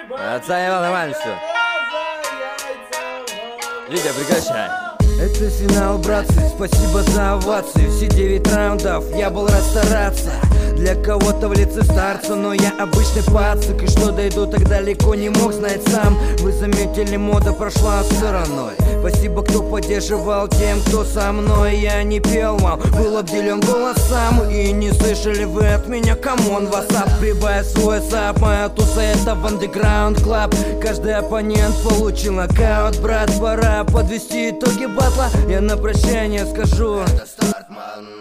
Отца Иван Ивановичу. Витя, прекращай. Это финал, братцы, спасибо за овации. Все 9 раундов, я был рад стараться. Для кого-то в лице старца, но я обычный пацик. И что дойду так далеко, не мог знать сам. Вы заметили, мода прошла стороной. Спасибо, кто поддерживал, тем, кто со мной. Я не пел вам, был обделен голосом. И не слышали вы от меня, камон, васап. Прибавь свой сап, моя туса это в Underground Club. Каждый оппонент получил нокаут. Брат, пора подвести итоги батла. Я на прощание скажу: это старт, ман.